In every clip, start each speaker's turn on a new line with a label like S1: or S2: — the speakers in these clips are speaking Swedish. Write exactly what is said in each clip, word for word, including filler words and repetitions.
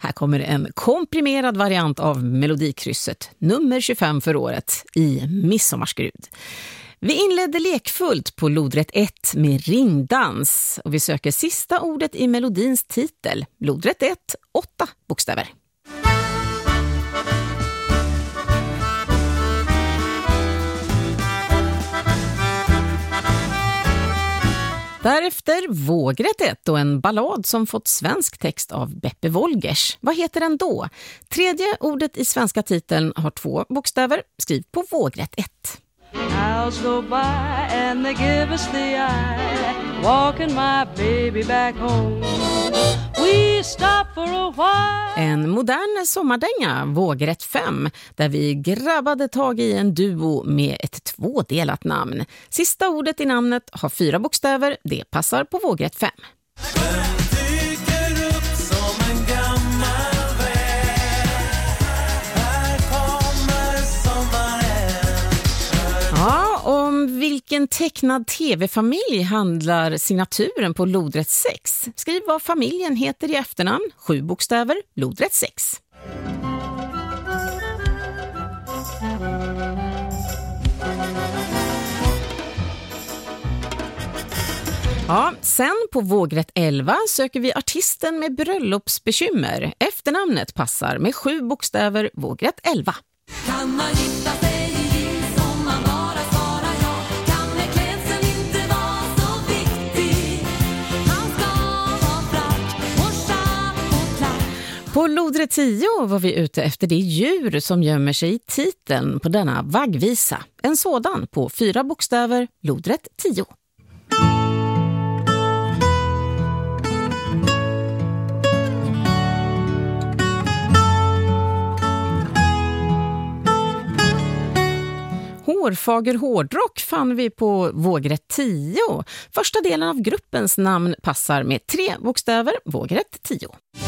S1: Här kommer en komprimerad variant av Melodikrysset, nummer tjugofem för året, i Midsommarskrud. Vi inledde lekfullt på lodrätt ett med ringdans och vi söker sista ordet i melodins titel. Lodrätt ett, åtta bokstäver. Därefter vågrätt ett och en ballad som fått svensk text av Beppe Wolgers. Vad heter den då? Tredje ordet i svenska titeln har två bokstäver. Skriv på vågrätt ett.
S2: Hours go by and they give us the eye, walking my baby back home. We stop for a while.
S1: En modern sommardänga, vågrätt fem, där vi grabbade tag i en duo med ett tvådelat namn. Sista ordet i namnet har fyra bokstäver, det passar på vågrätt fem. Ja, om vilken tecknad tv-familj handlar signaturen på lodrätt sex? Skriv vad familjen heter i efternamn, sju bokstäver, lodrätt sex. Ja, sen på vågrätt elva söker vi artisten med bröllopsbekymmer. Efternamnet passar med sju bokstäver, vågrätt elva.
S3: Kan man gifta sig i jeans om man bara svarar ja? Kan med klädseln inte vara så viktig? Han ska vara frack och chatt och klack.
S1: På lodrätt tio var vi ute efter det djur som gömmer sig i titeln på denna vaggvisa. En sådan på fyra bokstäver, lodrätt tio. Hårfager hårdrock fann vi på vågrätt tio. Första delen av gruppens namn passar med tre bokstäver, vågrätt tio.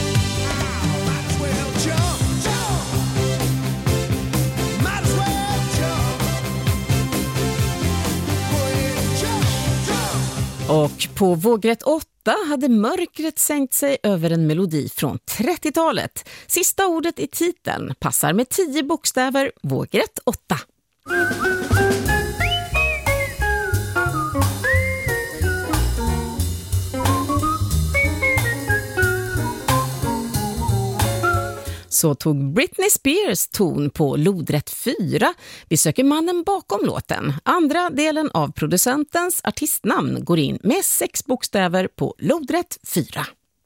S1: Och på vågrätt åtta hade mörkret sänkt sig över en melodi från trettiotalet. Sista ordet i titeln passar med tio bokstäver, vågrätt åtta. Så tog Britney Spears ton på lodrätt fyra. Vi söker mannen bakom låten. Andra delen av producentens artistnamn går in med sex bokstäver på lodrätt fyra.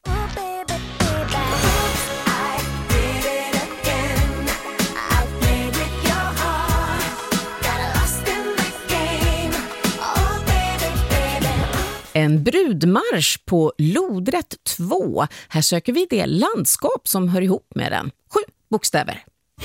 S1: En brudmarsch på lodrätt två. Här söker vi det landskap som hör ihop med den. Sju bokstäver.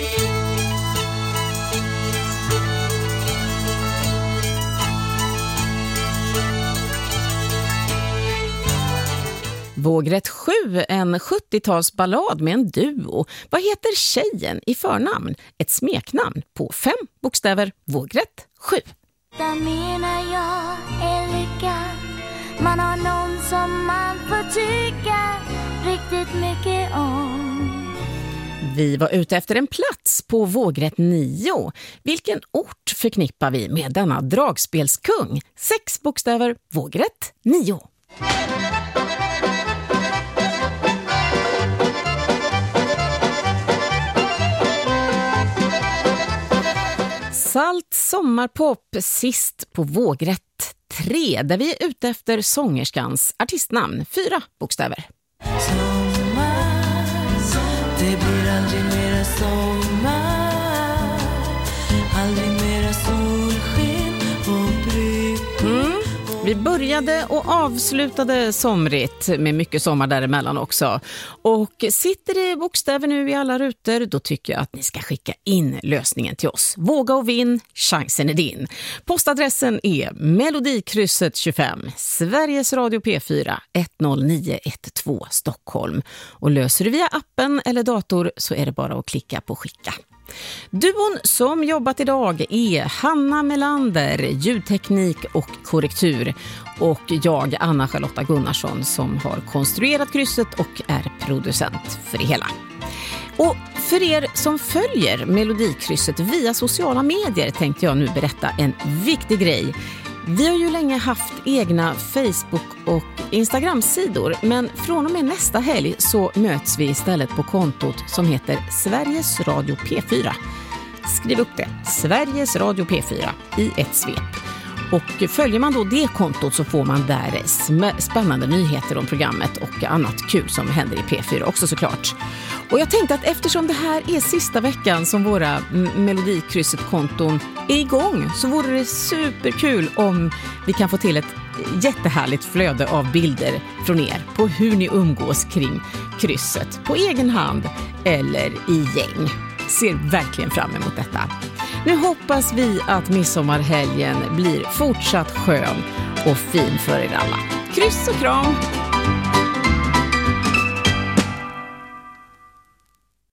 S1: Vågrätt sju, en sjuttiotalsballad med en duo. Vad heter tjejen i förnamn? Ett smeknamn på fem bokstäver. Vågrätt sju.
S4: Där menar jag elegant. Man har någon som man får tycka riktigt mycket om.
S1: Vi var ute efter en plats på vågrätt nio. Vilken ort förknippar vi med denna dragspelskung? Sex bokstäver, vågrätt nio. Salt sommarpop sist på vågrätt tre, där vi är ute efter sångerskans artistnamn. Fyra bokstäver.
S2: Sommar, det blir aldrig mera sommar, aldrig mera solsken och bryggor.
S1: Mm. Vi började och avslutade somrigt med mycket sommar däremellan också. Och sitter det bokstäver nu i alla rutor, då tycker jag att ni ska skicka in lösningen till oss. Våga och vinn, chansen är din. Postadressen är Melodikrysset tjugofem, Sveriges Radio P fyra, ett noll nio ett två Stockholm. Och löser du via appen eller dator så är det bara att klicka på skicka. Duon som jobbat idag är Hanna Melander, ljudteknik och korrektur, och jag, Anna Charlotta Gunnarsson, som har konstruerat krysset och är producent för det hela. Och för er som följer Melodikrysset via sociala medier tänkte jag nu berätta en viktig grej. Vi har ju länge haft egna Facebook- och Instagram-sidor, men från och med nästa helg så möts vi istället på kontot som heter Sveriges Radio P fyra. Skriv upp det, Sveriges Radio P fyra i ett svep. Och följer man då det kontot så får man där spännande nyheter om programmet och annat kul som händer i P fyra också såklart. Och jag tänkte att eftersom det här är sista veckan som våra Melodikrysset-konton är igång så vore det superkul om vi kan få till ett jättehärligt flöde av bilder från er på hur ni umgås kring krysset på egen hand eller i gäng. Ser verkligen fram emot detta. Nu hoppas vi att midsommarhelgen blir fortsatt skön och fin för er alla. Kryss och kram!